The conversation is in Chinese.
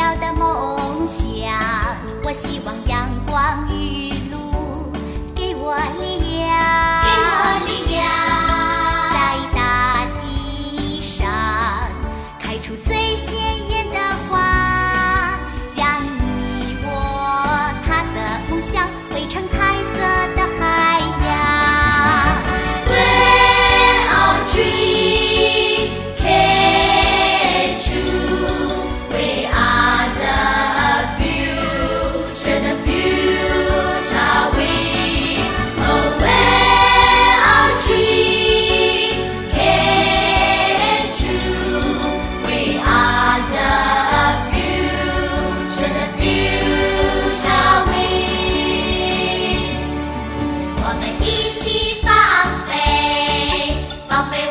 的梦想。我希望阳光雨露给我力量，给我力量，在大地上开出最鲜艳的花，让你我他的梦想绘成彩色的海洋。When our dream came true, we are the future, the future we. Oh, when our dream came true, we are the future, the future we. 我们一起放飞，放飞。